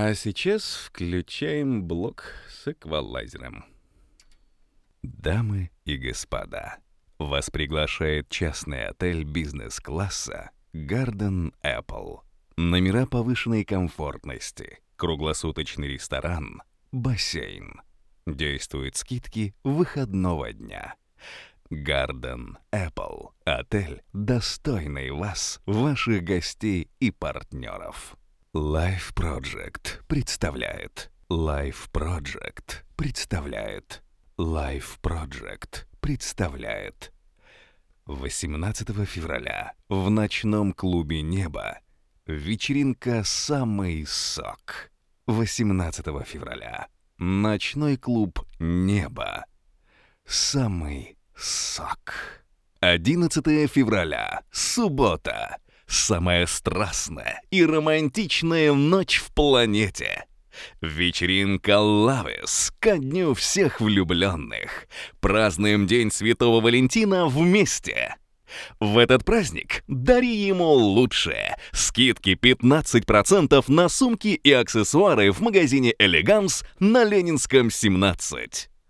А сейчас включаем блок с эквалайзером. Дамы и господа, вас приглашает частный отель бизнес-класса Garden Apple. Номера повышенной комфортности, круглосуточный ресторан, бассейн. Действуют скидки выходного дня. Garden Apple. Отель, достойный вас, ваших гостей и партнеров. Life Project представляет. Life Project представляет. Life Project представляет. 18 февраля в ночном клубе «Небо» вечеринка «Самый сок». 18 февраля ночной клуб «Небо». Самый сок. 11 февраля, суббота. Самая страстная и романтичная ночь в планете. Вечеринка Лавис ко дню всех влюбленных. Празднуем День Святого Валентина вместе. В этот праздник дари ему лучшее. Скидки 15% на сумки и аксессуары в магазине «Элеганс» на Ленинском, 17.